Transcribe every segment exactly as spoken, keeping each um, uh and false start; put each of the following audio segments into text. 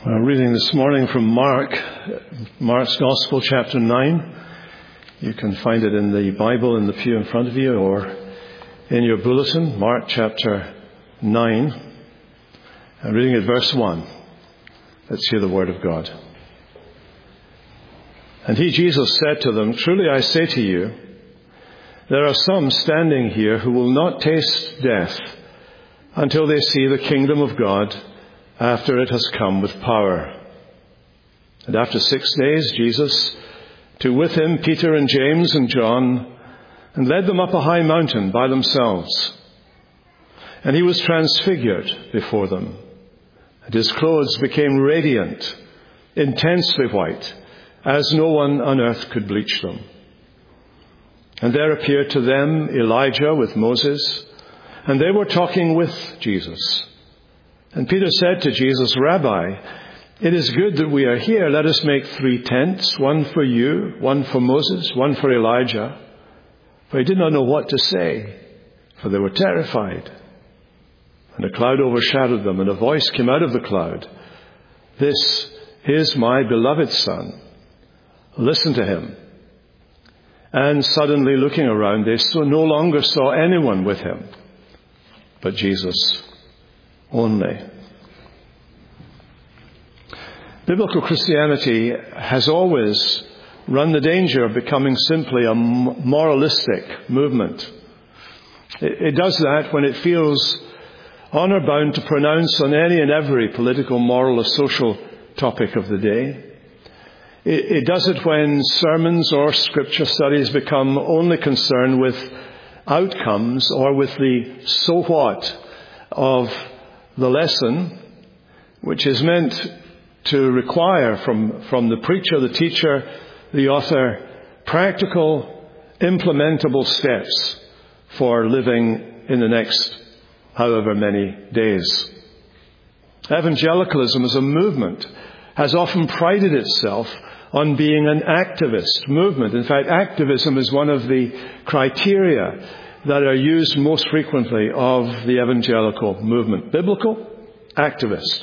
Our reading this morning from Mark, Mark's Gospel, chapter nine. You can find it in the Bible in the pew in front of you or in your bulletin. Mark chapter nine. I'm reading at verse one. Let's hear the word of God. And he, Jesus, said to them, "Truly I say to you, there are some standing here who will not taste death until they see the kingdom of God after it has come with power." And after six days, Jesus took with him Peter and James and John and led them up a high mountain by themselves. And he was transfigured before them, and his clothes became radiant, intensely white, as no one on earth could bleach them. And there appeared to them Elijah with Moses, and they were talking with Jesus. And Peter said to Jesus, "Rabbi, it is good that we are here. Let us make three tents, one for you, one for Moses, one for Elijah." For he did not know what to say, for they were terrified. And a cloud overshadowed them, and a voice came out of the cloud, "This is my beloved Son. Listen to him." And suddenly looking around, they so no longer saw anyone with him, but Jesus only. Biblical Christianity has always run the danger of becoming simply a moralistic movement. It, it does that when it feels honor bound to pronounce on any and every political, moral or social topic of the day. It, it does it when sermons or scripture studies become only concerned with outcomes or with the so what of the lesson, which is meant to require from, from the preacher, the teacher, the author, practical, implementable steps for living in the next however many days. Evangelicalism as a movement has often prided itself on being an activist movement. In fact, activism is one of the criteria that are used most frequently of the evangelical movement. Biblical, activist.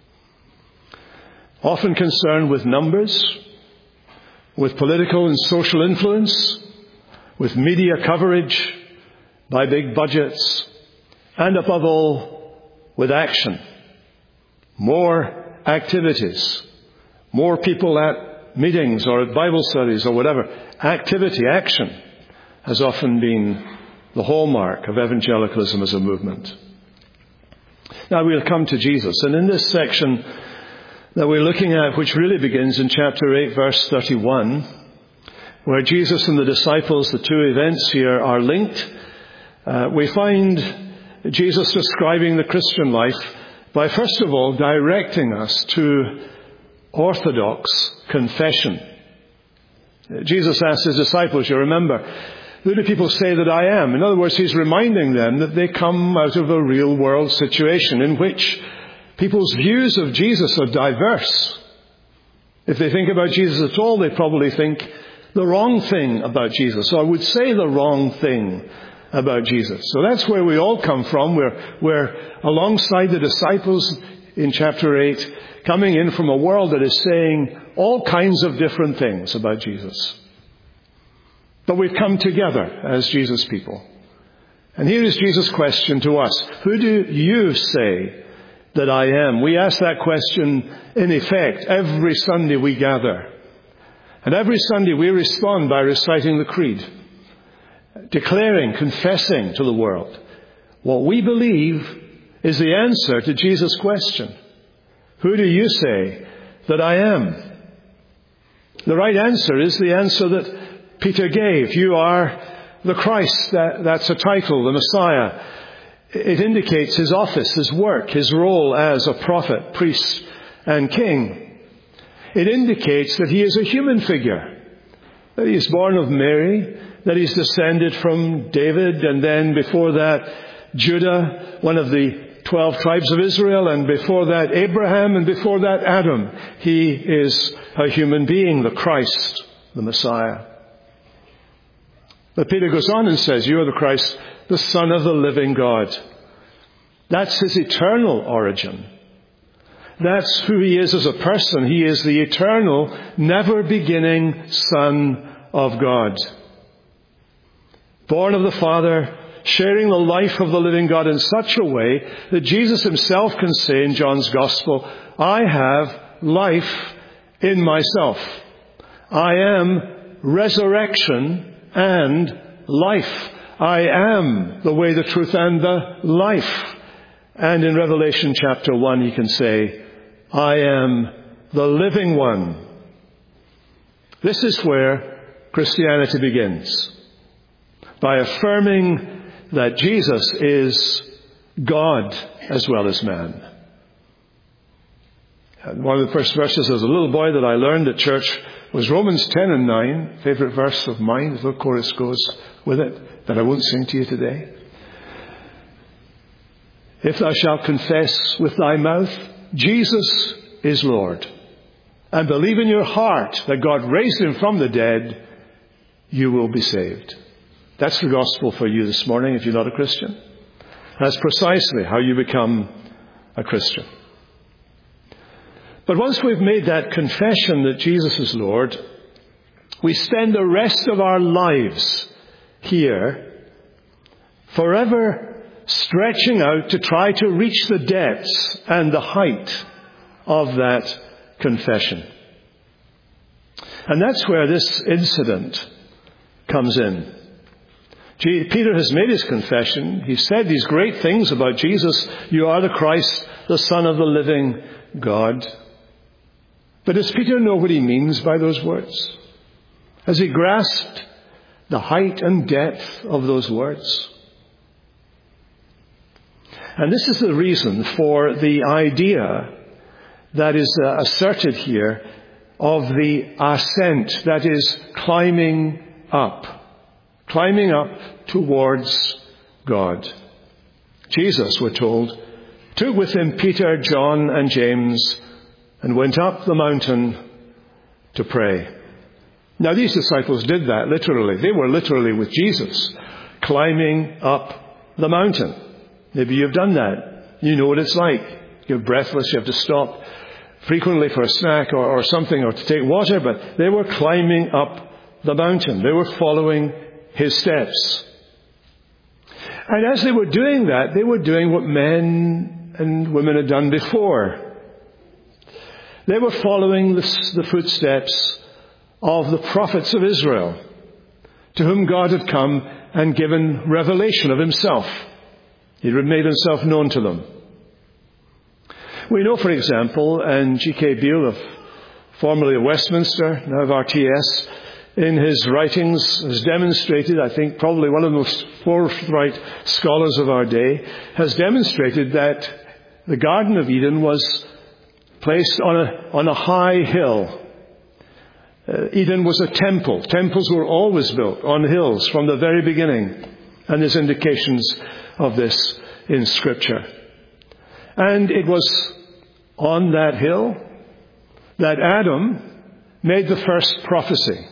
Often concerned with numbers, with political and social influence, with media coverage by big budgets, and above all, with action. More activities, more people at meetings or at Bible studies or whatever. Activity, action, has often been the hallmark of evangelicalism as a movement. Now we'll come to Jesus. And in this section that we're looking at, which really begins in chapter eight, verse thirty-one, where Jesus and the disciples, the two events here, are linked, uh, we find Jesus describing the Christian life by, first of all, directing us to orthodox confession. Jesus asked his disciples, you remember, "Who do people say that I am?" In other words, he's reminding them that they come out of a real world situation in which people's views of Jesus are diverse. If they think about Jesus at all, they probably think the wrong thing about Jesus, or would say the wrong thing about Jesus. So that's where we all come from. We're, we're alongside the disciples in chapter eight, coming in from a world that is saying all kinds of different things about Jesus. But we've come together as Jesus people. And here is Jesus' question to us. Who do you say that I am? We ask that question, in effect, every Sunday we gather. And every Sunday we respond by reciting the Creed, declaring, confessing to the world what we believe is the answer to Jesus' question. Who do you say that I am? The right answer is the answer that Peter gave. You are the Christ. That, that's a title, the Messiah. It indicates his office, his work, his role as a prophet, priest, and king. It indicates that he is a human figure, that he is born of Mary, that he's descended from David, and then before that, Judah, one of the twelve tribes of Israel, and before that, Abraham, and before that, Adam. He is a human being, the Christ, the Messiah. But Peter goes on and says, you are the Christ, the Son of the living God. That's his eternal origin. That's who he is as a person. He is the eternal, never-beginning Son of God. Born of the Father, sharing the life of the living God in such a way that Jesus himself can say in John's Gospel, I have life in myself. I am resurrection and life. I am the way, the truth, and the life. And in Revelation chapter one, he can say, I am the living one. This is where Christianity begins, by affirming that Jesus is God as well as man. And one of the first verses as a little boy that I learned at church was Romans ten and nine, favorite verse of mine. The little chorus goes with it, that I won't sing to you today. If thou shalt confess with thy mouth, Jesus is Lord, and believe in your heart that God raised him from the dead, you will be saved. That's the gospel for you this morning if you're not a Christian. That's precisely how you become a Christian. But once we've made that confession that Jesus is Lord, we spend the rest of our lives here forever stretching out to try to reach the depths and the height of that confession. And that's where this incident comes in. Peter has made his confession. He said these great things about Jesus. You are the Christ, the Son of the living God. But does Peter know what he means by those words? Has he grasped the height and depth of those words? And this is the reason for the idea that is uh, asserted here of the ascent, that is, climbing up, climbing up towards God. Jesus, we're told, took with him Peter, John, and James, and went up the mountain to pray. Now, these disciples did that literally. They were literally with Jesus, climbing up the mountain. Maybe you've done that. You know what it's like. You're breathless. You have to stop frequently for a snack or, or something, or to take water. But they were climbing up the mountain. They were following his steps. And as they were doing that, they were doing what men and women had done before. They were following the, the footsteps of the prophets of Israel, to whom God had come and given revelation of himself. He had made himself known to them. We know, for example, and G K Beale, of formerly of Westminster, now of R T S, in his writings has demonstrated, I think probably one of the most forthright scholars of our day, has demonstrated that the Garden of Eden was placed on a, on a high hill. Uh, Eden was a temple. Temples were always built on hills from the very beginning. And there's indications of this in Scripture. And it was on that hill that Adam made the first prophecy.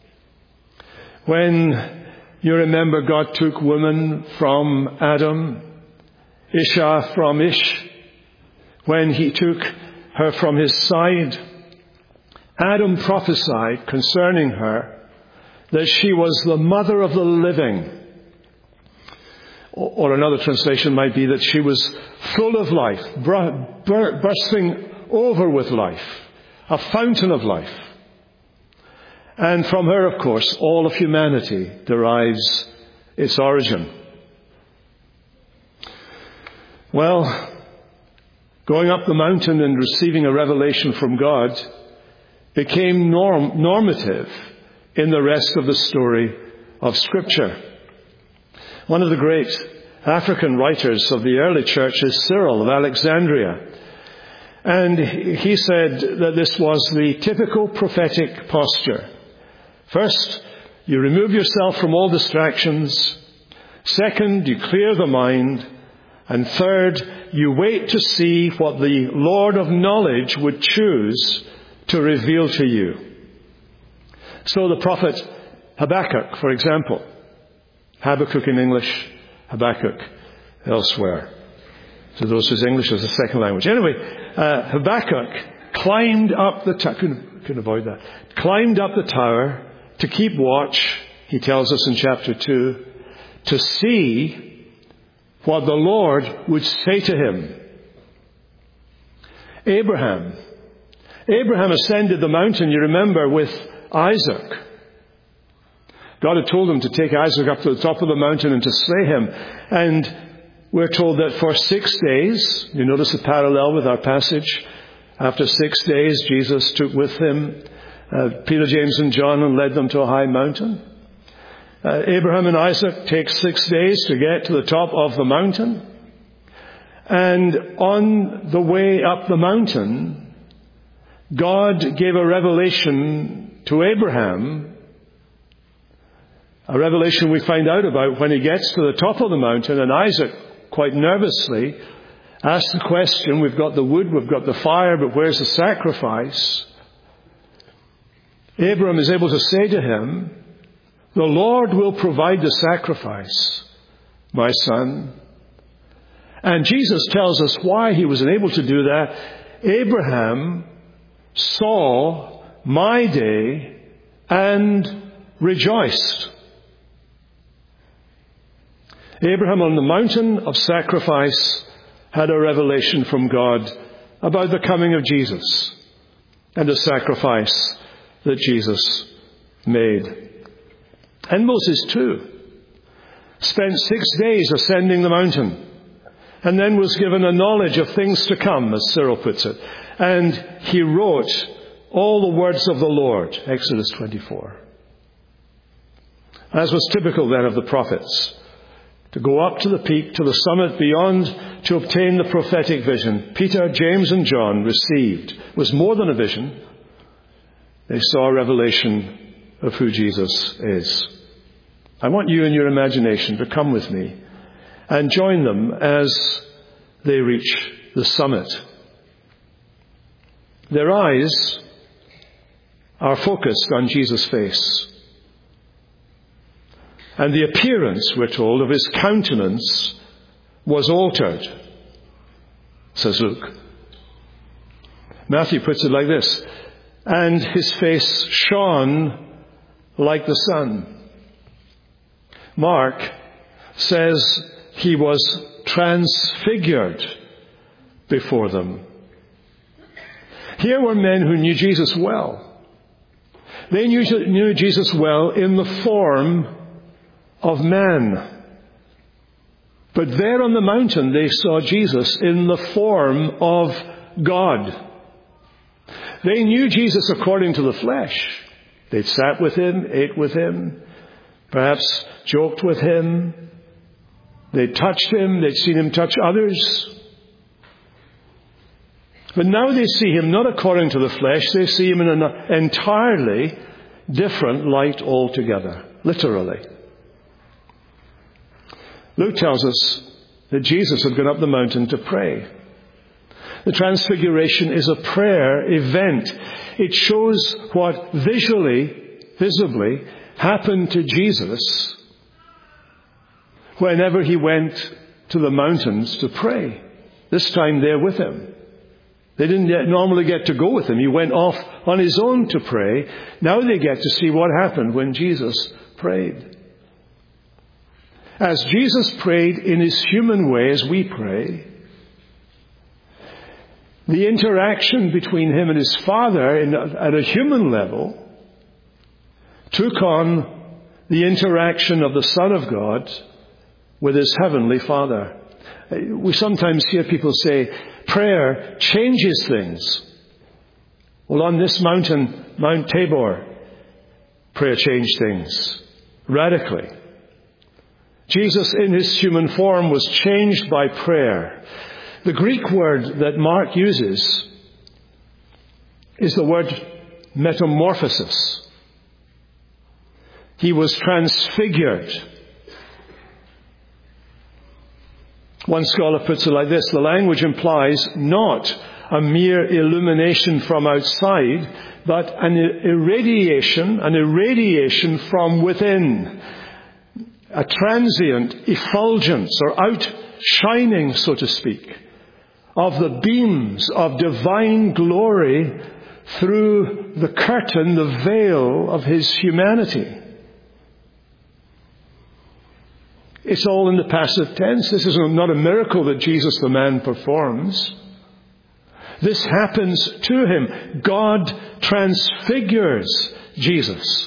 When, you remember, God took woman from Adam, Isha from Ish, when he took her from his side, Adam prophesied concerning her that she was the mother of the living. Or another translation might be that she was full of life, bursting over with life, a fountain of life. And from her, of course, all of humanity derives its origin. Well, going up the mountain and receiving a revelation from God became norm, normative in the rest of the story of Scripture. One of the great African writers of the early church is Cyril of Alexandria. And he said that this was the typical prophetic posture. First, you remove yourself from all distractions. Second, you clear the mind. And third, you wait to see what the Lord of knowledge would choose to reveal to you. So the prophet Habakkuk, for example, Habakkuk in English, Habakkuk elsewhere, to those whose English is a second language. Anyway, uh, Habakkuk climbed up the tower. Couldn't, couldn't avoid that. Climbed up the tower to keep watch, he tells us in chapter two, to see what the Lord would say to him. Abraham. Abraham ascended the mountain, you remember, with Isaac. God had told him to take Isaac up to the top of the mountain and to slay him. And we're told that for six days, you notice the parallel with our passage, after six days Jesus took with him uh, Peter, James and John and led them to a high mountain. Uh, Abraham and Isaac take six days to get to the top of the mountain. And on the way up the mountain, God gave a revelation to Abraham, a revelation we find out about when he gets to the top of the mountain, and Isaac, quite nervously, asks the question, we've got the wood, we've got the fire, but where's the sacrifice? Abraham is able to say to him, the Lord will provide the sacrifice, my son. And Jesus tells us why he was able to do that. Abraham saw my day and rejoiced. Abraham on the mountain of sacrifice had a revelation from God about the coming of Jesus and the sacrifice that Jesus made. And Moses too spent six days ascending the mountain and then was given a knowledge of things to come, as Cyril puts it. And he wrote all the words of the Lord, Exodus twenty-four. As was typical then of the prophets, to go up to the peak, to the summit beyond, to obtain the prophetic vision. Peter, James and John received. It was more than a vision. They saw a revelation of who Jesus is. I want you in your imagination to come with me and join them as they reach the summit. Their eyes are focused on Jesus' face. And the appearance, we're told, of his countenance was altered, says Luke. Matthew puts it like this, and his face shone like the sun. Mark says he was transfigured before them. Here were men who knew Jesus well. They knew, knew Jesus well in the form of man. But there on the mountain they saw Jesus in the form of God. They knew Jesus according to the flesh. They'd sat with him, ate with him, perhaps joked with him. They'd touched him, they'd seen him touch others. But now they see him not according to the flesh, they see him in an entirely different light altogether, literally. Luke tells us that Jesus had gone up the mountain to pray. The Transfiguration is a prayer event. It shows what visually, visibly, happened to Jesus whenever he went to the mountains to pray. This time they're with him. They didn't yet normally get to go with him. He went off on his own to pray. Now they get to see what happened when Jesus prayed. As Jesus prayed in his human way as we pray, the interaction between him and his Father in, at a human level took on the interaction of the Son of God with his heavenly Father. We sometimes hear people say, prayer changes things. Well, on this mountain, Mount Tabor, prayer changed things radically. Jesus in his human form was changed by prayer. The Greek word that Mark uses is the word metamorphosis. He was transfigured. One scholar puts it like this: the language implies not a mere illumination from outside, but an irradiation, an irradiation from within. A transient effulgence or outshining, so to speak, of the beams of divine glory through the curtain, the veil of his humanity. It's all in the passive tense. This is not a miracle that Jesus the man performs. This happens to him. God transfigures Jesus.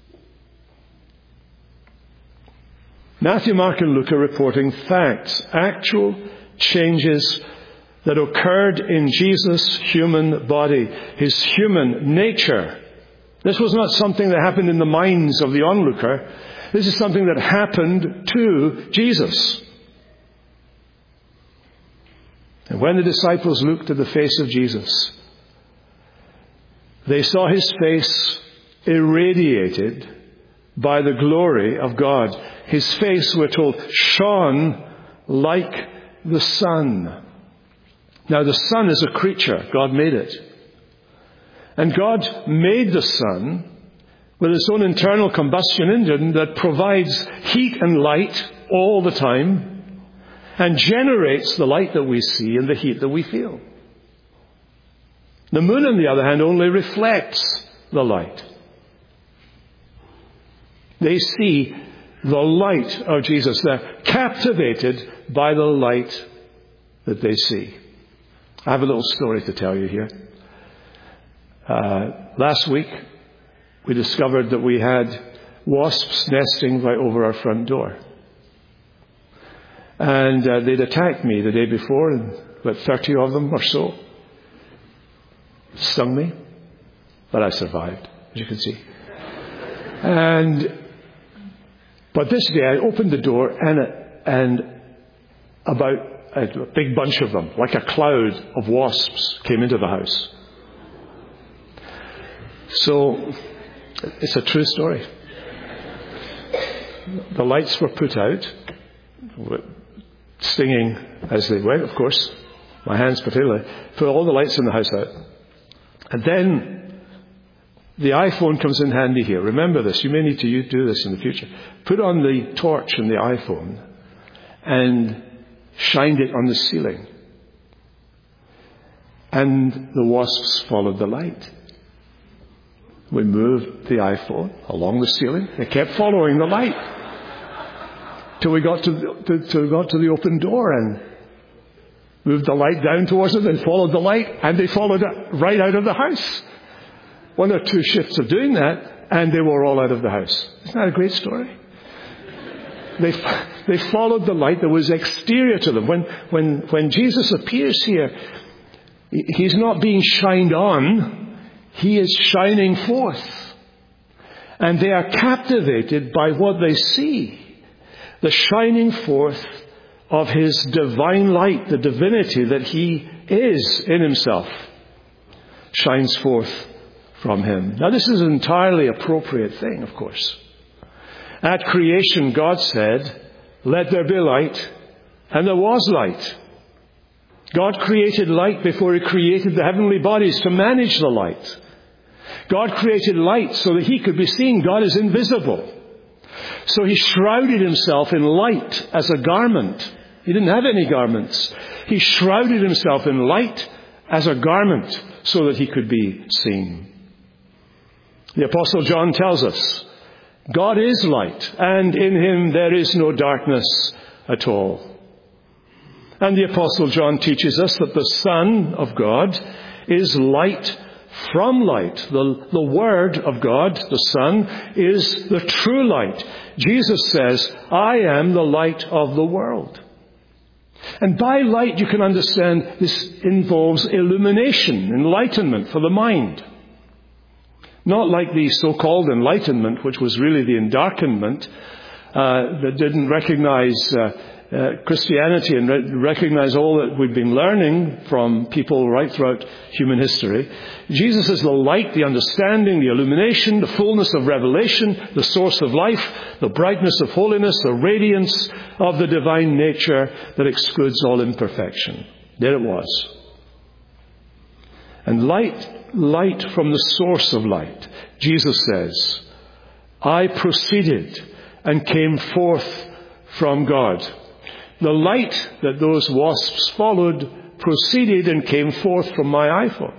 Matthew, Mark, and Luke are reporting facts, actual changes that occurred in Jesus' human body, his human nature. This was not something that happened in the minds of the onlooker. This is something that happened to Jesus. And when the disciples looked at the face of Jesus, they saw his face irradiated by the glory of God. His face, we're told, shone like the sun. Now, the sun is a creature. God made it. And God made the sun with its own internal combustion engine that provides heat and light all the time and generates the light that we see and the heat that we feel. The moon, on the other hand, only reflects the light. They see the light of Jesus. They're captivated by the light that they see. I have a little story to tell you here. Uh, last week, we discovered that we had wasps nesting right over our front door. And uh, they'd attacked me the day before, and about thirty of them or so stung me. But I survived, as you can see. And but this day I opened the door, and, and about a big bunch of them, like a cloud of wasps, came into the house. So it's a true story. The lights were put out, stinging as they went, of course. My hands particularly. Put all the lights in the house out. And then the iPhone comes in handy here. Remember this. You may need to do this in the future. Put on the torch in the iPhone and shined it on the ceiling. And the wasps followed the light. We moved the iPhone along the ceiling. They kept following the light till we got to the, to, till we got to the open door and moved the light down towards them. They followed the light, and they followed it right out of the house. One or two shifts of doing that, and they were all out of the house. Isn't that a great story? They they followed the light that was exterior to them. When when when Jesus appears here, he's not being shined on. He is shining forth. And they are captivated by what they see. The shining forth of his divine light, the divinity that he is in himself, shines forth from him. Now, this is an entirely appropriate thing, of course. At creation, God said, "Let there be light," and there was light. God created light before he created the heavenly bodies to manage the light. God created light so that he could be seen. God is invisible. So he shrouded himself in light as a garment. He didn't have any garments. He shrouded himself in light as a garment so that he could be seen. The Apostle John tells us, God is light, and in him there is no darkness at all. And the Apostle John teaches us that the Son of God is light from light. The, the Word of God, the Son, is the true light. Jesus says, "I am the light of the world." And by light, you can understand this involves illumination, enlightenment for the mind. Not like the so-called enlightenment, which was really the endarkenment uh, that didn't recognize uh, uh, Christianity and re- recognize all that we've been learning from people right throughout human history. Jesus is the light, the understanding, the illumination, the fullness of revelation, the source of life, the brightness of holiness, the radiance of the divine nature that excludes all imperfection. There it was. And light, light from the source of light. Jesus says, "I proceeded and came forth from God." The light that those wasps followed proceeded and came forth from my iPhone.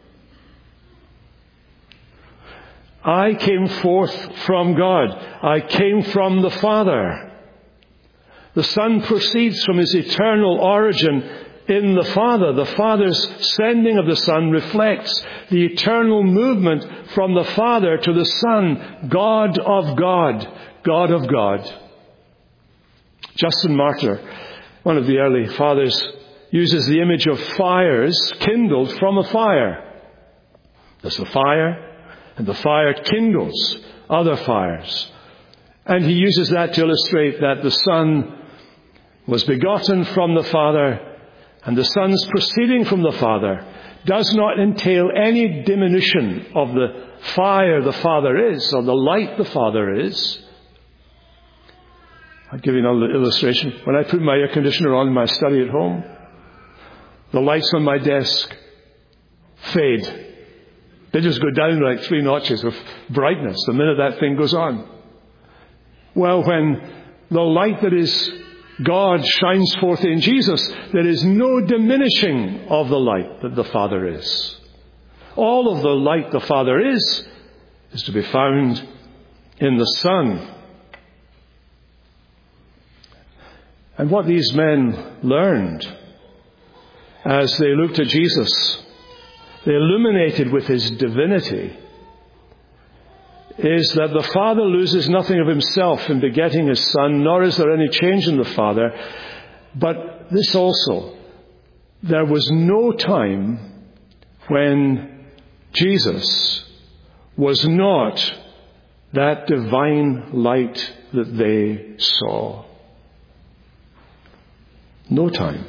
I came forth from God. I came from the Father. The Son proceeds from his eternal origin in the Father. The Father's sending of the Son reflects the eternal movement from the Father to the Son, God of God, God of God. Justin Martyr, one of the early fathers, uses the image of fires kindled from a fire. There's the fire, and the fire kindles other fires. And he uses that to illustrate that the Son was begotten from the Father, and the Son's proceeding from the Father does not entail any diminution of the fire the Father is, or the light the Father is. I'll give you another illustration. When I put my air conditioner on in my study at home, the lights on my desk fade. They just go down like three notches of brightness the minute that thing goes on. Well, when the light that is God shines forth in Jesus, there is no diminishing of the light that the Father is. All of the light the Father is, is to be found in the Son. And what these men learned as they looked at Jesus, they illuminated with his divinity, is that the Father loses nothing of himself in begetting his Son, nor is there any change in the Father. But this also, there was no time when Jesus was not that divine light that they saw. No time.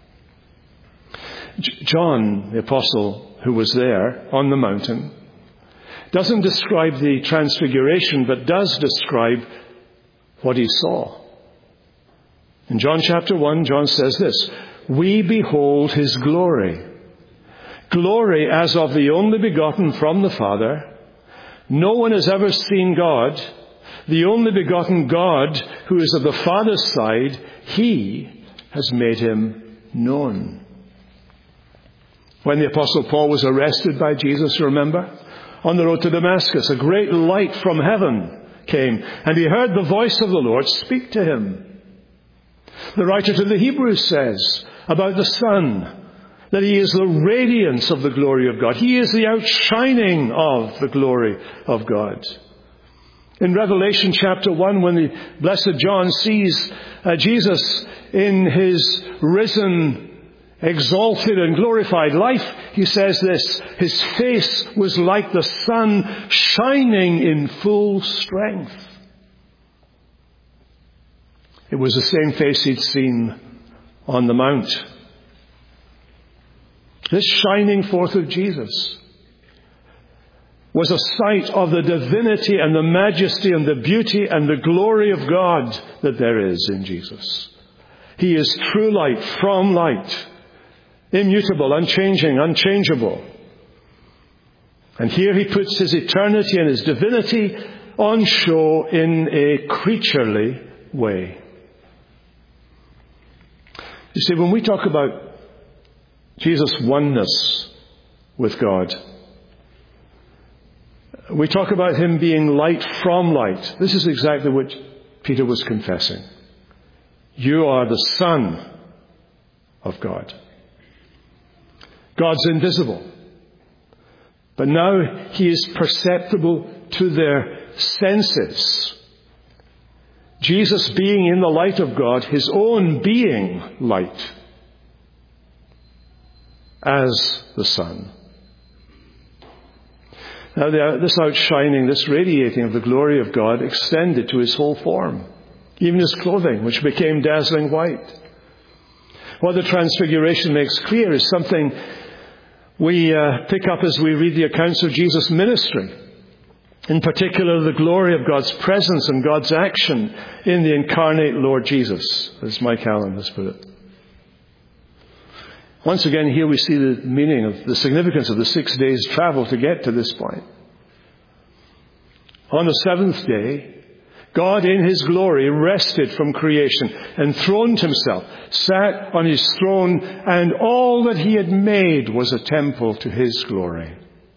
John, the apostle who was there on the mountain, doesn't describe the transfiguration, but does describe what he saw. In John chapter one, John says this, "We behold his glory. Glory as of the only begotten from the Father. No one has ever seen God. The only begotten God who is of the Father's side, he has made him known." When the Apostle Paul was arrested by Jesus, remember? On the road to Damascus, a great light from heaven came, and he heard the voice of the Lord speak to him. The writer to the Hebrews says about the Son that he is the radiance of the glory of God. He is the outshining of the glory of God. In Revelation chapter one, when the blessed John sees uh, Jesus in his risen, exalted and glorified life, he says this, his face was like the sun shining in full strength. It was the same face he'd seen on the mount. This shining forth of Jesus was a sight of the divinity and the majesty and the beauty and the glory of God that there is in Jesus. He is true light from light. Immutable, unchanging, unchangeable. And here he puts his eternity and his divinity on show in a creaturely way. You see, when we talk about Jesus' oneness with God, we talk about him being light from light. This is exactly what Peter was confessing. You are the Son of God. God's invisible. But now he is perceptible to their senses. Jesus being in the light of God, his own being light as the Son. Now this outshining, this radiating of the glory of God extended to his whole form. Even his clothing, which became dazzling white. What the Transfiguration makes clear is something we uh, pick up as we read the accounts of Jesus' ministry. In particular, the glory of God's presence and God's action in the incarnate Lord Jesus, as Mike Allen has put it. Once again, here we see the meaning of the significance of the six days' travel to get to this point. On the seventh day, God in his glory rested from creation, enthroned himself, sat on his throne, and all that he had made was a temple to his glory.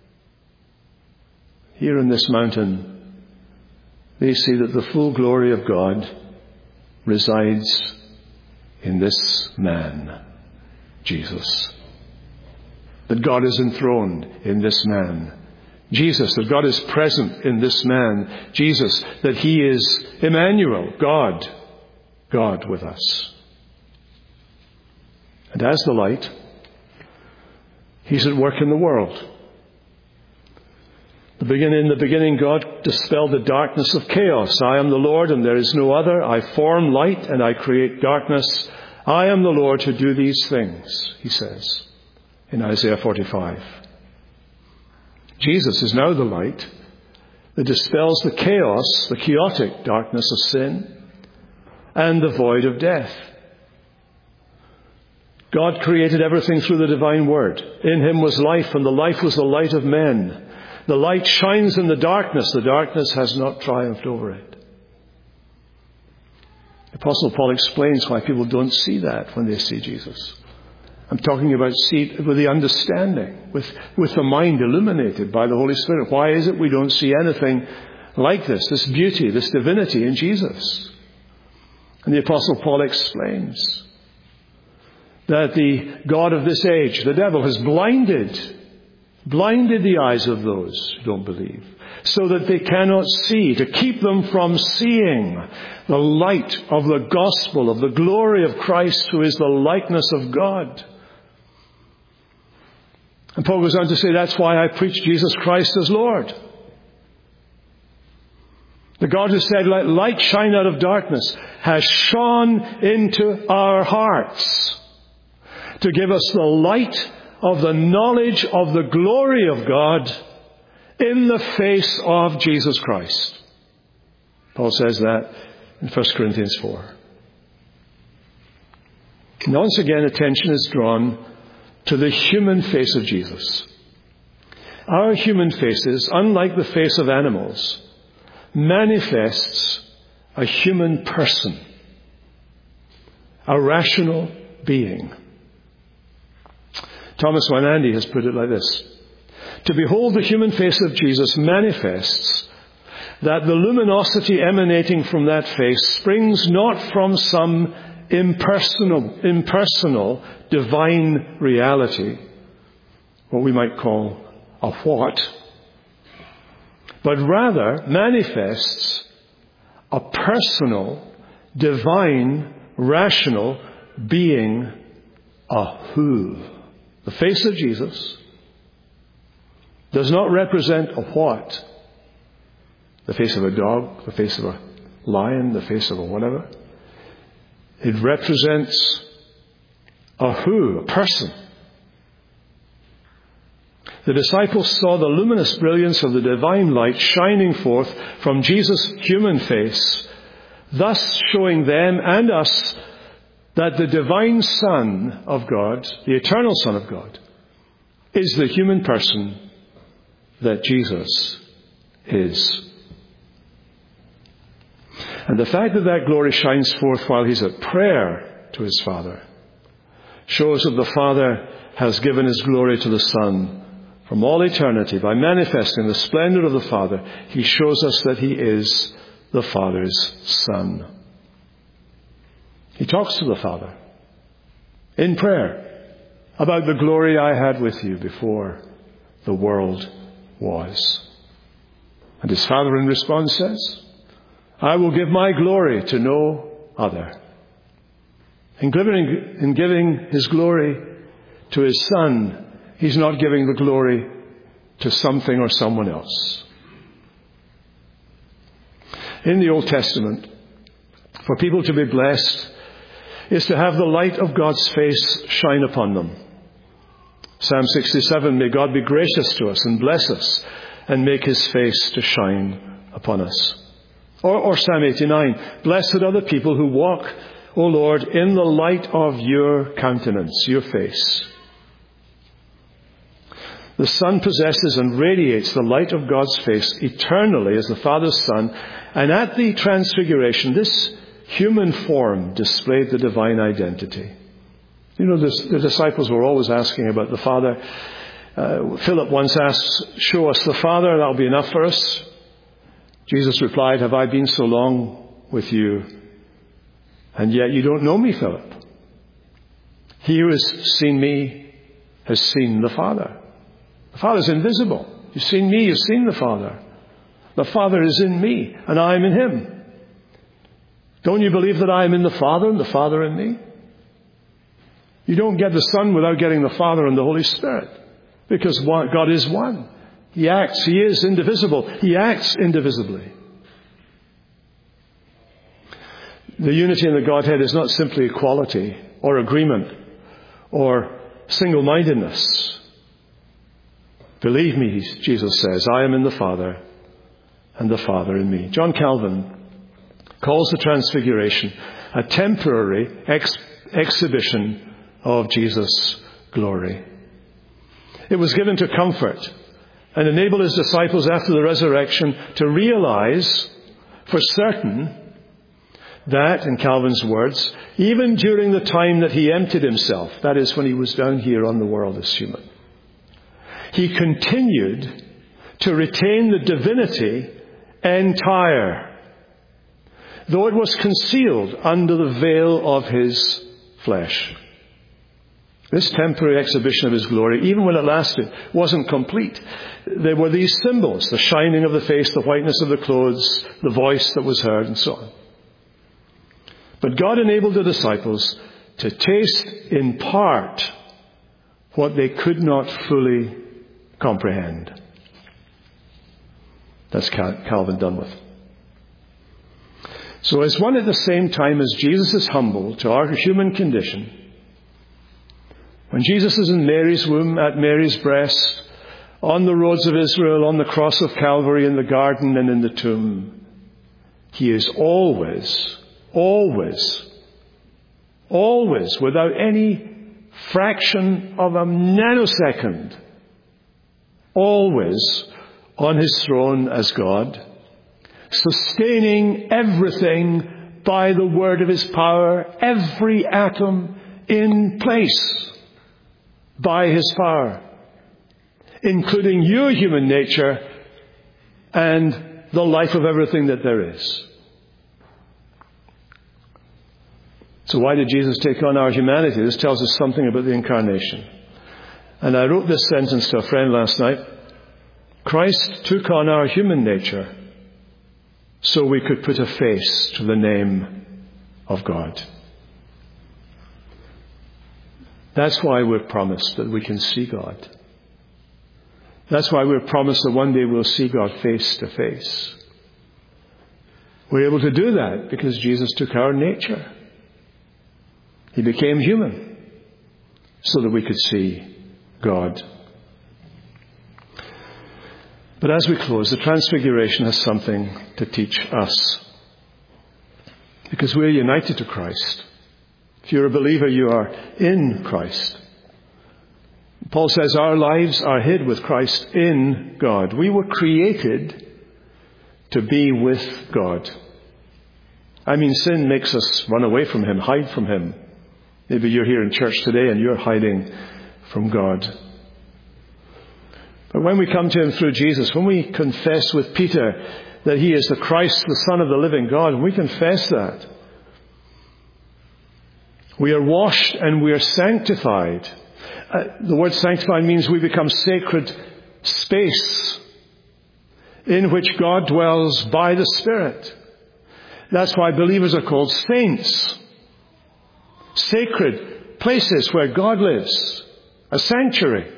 Here in this mountain, they see that the full glory of God resides in this man, Jesus. That God is enthroned in this man, Jesus. That God is present in this man, Jesus. That he is Emmanuel, God, God with us. And as the light, he's at work in the world. The beginning, in the beginning, God dispelled the darkness of chaos. I am the Lord and there is no other. I form light and I create darkness. I am the Lord who do these things, he says in Isaiah forty-five. Jesus is now the light that dispels the chaos, the chaotic darkness of sin and the void of death. God created everything through the divine word. In him was life, and the life was the light of men. The light shines in the darkness. The darkness has not triumphed over it. The Apostle Paul explains why people don't see that when they see Jesus. I'm talking about see it with the understanding, with, with the mind illuminated by the Holy Spirit. Why is it we don't see anything like this, this beauty, this divinity in Jesus? And the Apostle Paul explains that the God of this age, the devil, has blinded blinded the eyes of those who don't believe, so that they cannot see, to keep them from seeing the light of the gospel, of the glory of Christ, who is the likeness of God. And Paul goes on to say, that's why I preach Jesus Christ as Lord. The God who said, let light shine out of darkness, has shone into our hearts to give us the light of the knowledge of the glory of God in the face of Jesus Christ. Paul says that in First Corinthians four. And once again, attention is drawn to the human face of Jesus. Our human faces, unlike the face of animals, manifests a human person, a rational being. Thomas Wanandi has put it like this: to behold the human face of Jesus manifests that the luminosity emanating from that face springs not from some impersonal, impersonal divine reality, what we might call a what, but rather manifests a personal, divine, rational being, a who. The face of Jesus does not represent a what. The face of a dog, the face of a lion, the face of a whatever. It represents a who, a person. The disciples saw the luminous brilliance of the divine light shining forth from Jesus' human face, thus showing them and us that the divine Son of God, the eternal Son of God, is the human person that Jesus is. And the fact that that glory shines forth while he's at prayer to his Father shows that the Father has given his glory to the Son from all eternity. By manifesting the splendor of the Father, he shows us that he is the Father's Son. He talks to the Father in prayer about the glory I had with you before the world was. And his Father in response says, I will give my glory to no other. In giving, in giving his glory to his Son, he's not giving the glory to something or someone else. In the Old Testament, for people to be blessed is to have the light of God's face shine upon them. Psalm sixty-seven, may God be gracious to us and bless us and make his face to shine upon us. Or, or Psalm eighty-nine, blessed are the people who walk, O Lord, in the light of your countenance, your face. The Son possesses and radiates the light of God's face eternally as the Father's Son. And at the Transfiguration, this human form displayed the divine identity. You know, this, the disciples were always asking about the Father. Uh, Philip once asked, "Show us the Father, that'll be enough for us." Jesus replied, "Have I been so long with you, and yet you don't know me, Philip? He who has seen me has seen the Father. The Father is invisible. You've seen me, you've seen the Father. The Father is in me, and I am in him. Don't you believe that I am in the Father, and the Father in me?" You don't get the Son without getting the Father and the Holy Spirit, because God is one. He acts, he is indivisible. He acts indivisibly. The unity in the Godhead is not simply equality or agreement or single-mindedness. "Believe me," Jesus says, "I am in the Father and the Father in me." John Calvin calls the Transfiguration a temporary ex- exhibition of Jesus' glory. It was given to comfort and enable his disciples after the resurrection to realize for certain that, in Calvin's words, even during the time that he emptied himself, that is, when he was down here on the world as human, he continued to retain the divinity entire, though it was concealed under the veil of his flesh. This temporary exhibition of his glory, even when it lasted, wasn't complete. There were these symbols: the shining of the face, the whiteness of the clothes, the voice that was heard, and so on. But God enabled the disciples to taste in part what they could not fully comprehend. That's Calvin done with. So as one at the same time as Jesus is humble to our human condition, when Jesus is in Mary's womb, at Mary's breast, on the roads of Israel, on the cross of Calvary, in the garden and in the tomb, he is always, always, always, without any fraction of a nanosecond, always on his throne as God, sustaining everything by the word of his power, every atom in place by his power, including your human nature and the life of everything that there is. So why did Jesus take on our humanity? This tells us something about the incarnation. And I wrote this sentence to a friend last night. Christ took on our human nature so we could put a face to the name of God. That's why we're promised that we can see God. That's why we're promised that one day we'll see God face to face. We're able to do that because Jesus took our nature. He became human so that we could see God. But as we close, the Transfiguration has something to teach us, because we're united to Christ. If you're a believer, you are in Christ. Paul says our lives are hid with Christ in God. We were created to be with God. I mean, sin makes us run away from him, hide from him. Maybe you're here in church today and you're hiding from God. But when we come to him through Jesus, when we confess with Peter that he is the Christ, the Son of the living God, when we confess that, we are washed and we are sanctified. Uh, the word sanctified means we become sacred space in which God dwells by the Spirit. That's why believers are called saints. Sacred places where God lives. A sanctuary.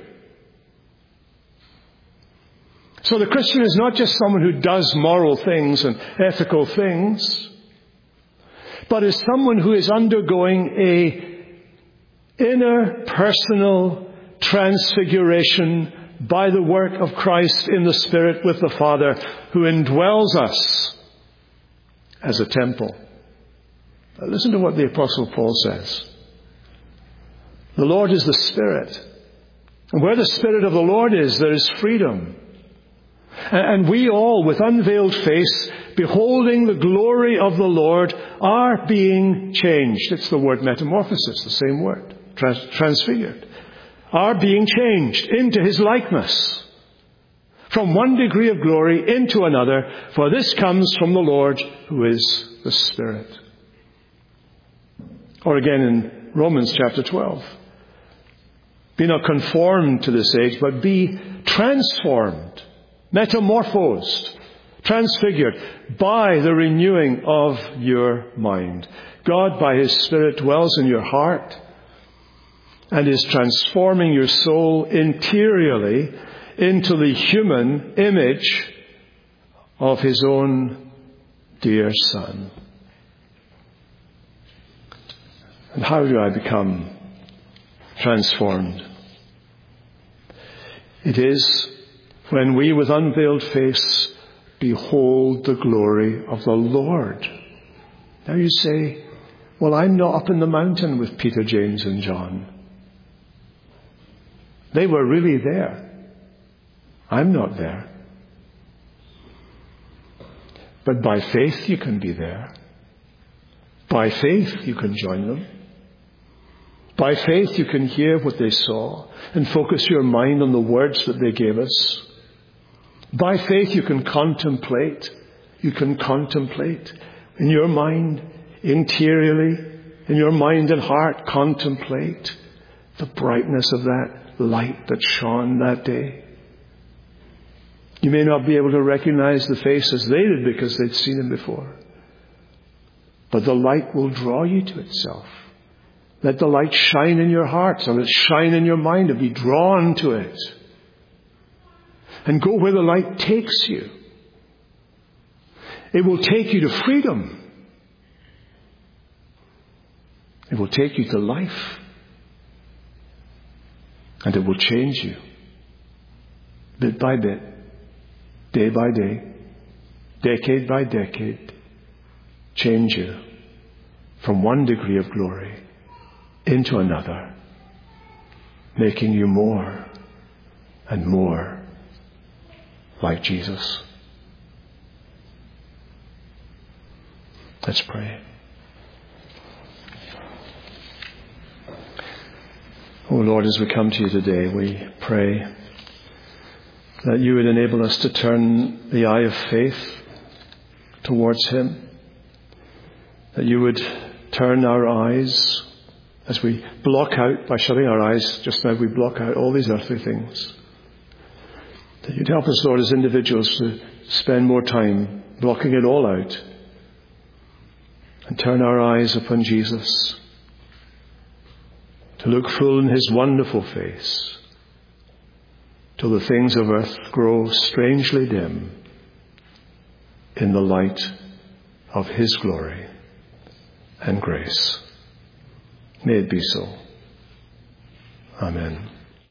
So the Christian is not just someone who does moral things and ethical things, but is someone who is undergoing a inner personal transfiguration by the work of Christ in the Spirit with the Father, who indwells us as a temple. Now listen to what the Apostle Paul says. The Lord is the Spirit, And where the Spirit of the Lord is, there is freedom. And we all, with unveiled face, beholding the glory of the Lord, are being changed. It's the word metamorphosis, the same word, trans- transfigured. Are being changed into his likeness, from one degree of glory into another, for this comes from the Lord who is the Spirit. Or again in Romans chapter twelve. Be not conformed to this age, but be transformed, metamorphosed, transfigured by the renewing of your mind. God, by his Spirit, dwells in your heart and is transforming your soul interiorly into the human image of his own dear Son. And how do I become transformed? It is when we with unveiled face behold the glory of the Lord. Now you say, well, I'm not up in the mountain with Peter, James and John. They were really there. I'm not there. But by faith you can be there. By faith you can join them. By faith you can hear what they saw and focus your mind on the words that they gave us. By faith you can contemplate. You can contemplate in your mind, interiorly, in your mind and heart, contemplate the brightness of that light that shone that day. You may not be able to recognize the face as they did because they'd seen him before. But the light will draw you to itself. Let the light shine in your hearts, and let it shine in your mind, and be drawn to it. And go where the light takes you. It will take you to freedom. It will take you to life. And it will change you. Bit by bit. Day by day. Decade by decade. Change you from one degree of glory into another, making you more and more like Jesus. Let's pray. Oh Lord, as we come to you today, we pray that you would enable us to turn the eye of faith towards him, that you would turn our eyes as we block out, by shutting our eyes just now, we block out all these earthly things. That you'd help us, Lord, as individuals to spend more time blocking it all out and turn our eyes upon Jesus, to look full in his wonderful face till the things of earth grow strangely dim in the light of his glory and grace. May it be so. Amen.